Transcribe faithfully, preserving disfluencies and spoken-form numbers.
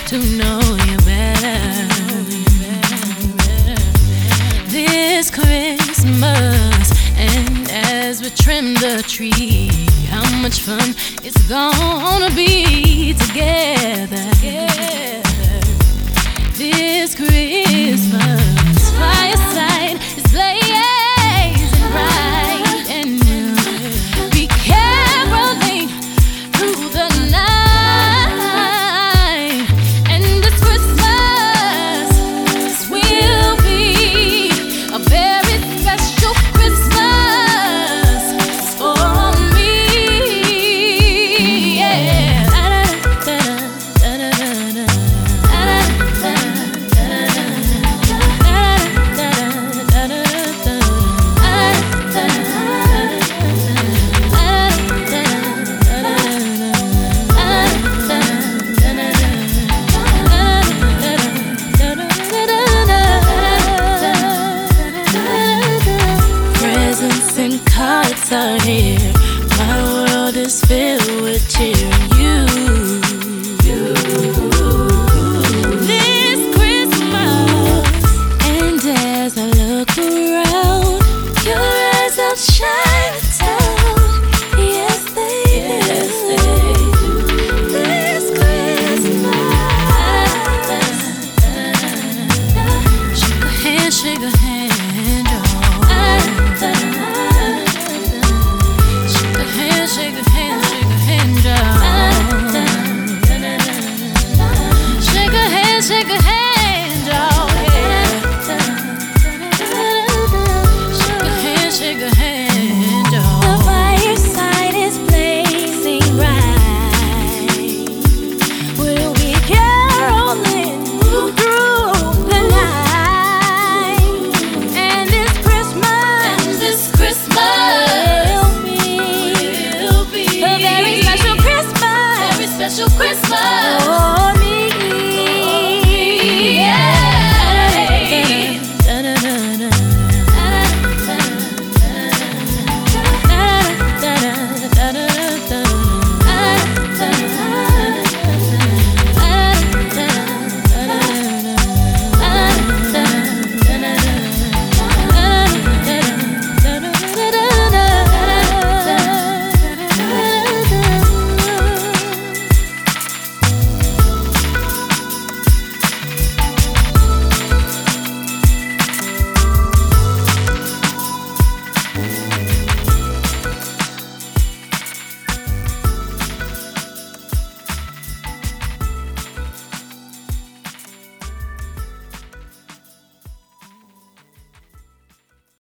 to know you better. This Christmas, and as we trim the tree, how much fun it's gonna be together. This Christmas, fireside is blazing bright, and we'll be caroling through the night. And this Christmas will be a very special Christmas for me. Yeah. Presents and cards are here. My world is filled with cheer. You, you, this Christmas. And as I look around, your eyes outshine the town. Yes, they yes, do. They do. This Christmas. Shake a hand, shake a hand, oh. Shake a hand, shake a hand, oh. Shake a hand, shake a hand.